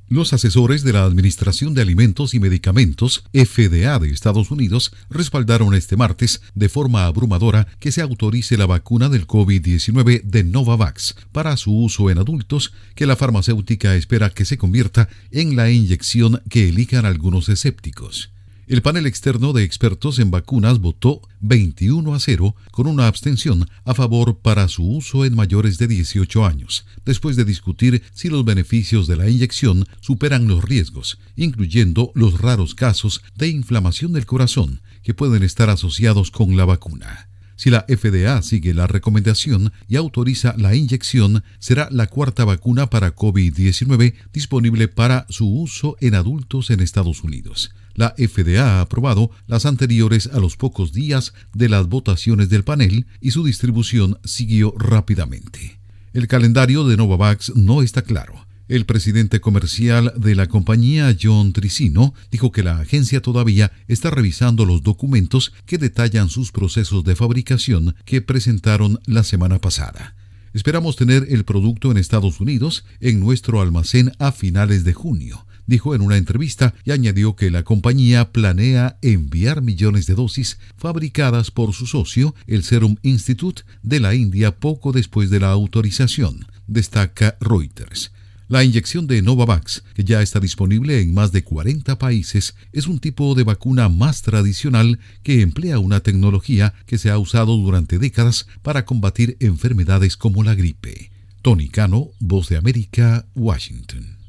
Los asesores de la Administración de Alimentos y Medicamentos, FDA de Estados Unidos, respaldaron este martes de forma abrumadora que se autorice la vacuna del COVID-19 de Novavax para su uso en adultos, que la farmacéutica espera que se convierta en la inyección que elijan algunos escépticos. El panel externo de expertos en vacunas votó 21-0 con una abstención a favor para su uso en mayores de 18 años, después de discutir si los beneficios de la inyección superan los riesgos, incluyendo los raros casos de inflamación del corazón que pueden estar asociados con la vacuna. Si la FDA sigue la recomendación y autoriza la inyección, será la cuarta vacuna para COVID-19 disponible para su uso en adultos en Estados Unidos. La FDA ha aprobado las anteriores a los pocos días de las votaciones del panel y su distribución siguió rápidamente. El calendario de Novavax no está claro. El presidente comercial de la compañía, John Trizzino, dijo que la agencia todavía está revisando los documentos que detallan sus procesos de fabricación que presentaron la semana pasada. Esperamos tener el producto en Estados Unidos en nuestro almacén a finales de junio, dijo en una entrevista, y añadió que la compañía planea enviar millones de dosis fabricadas por su socio, el Serum Institute de la India, poco después de la autorización, destaca Reuters. La inyección de Novavax, que ya está disponible en más de 40 países, es un tipo de vacuna más tradicional que emplea una tecnología que se ha usado durante décadas para combatir enfermedades como la gripe. Tony Cano, Voz de América, Washington.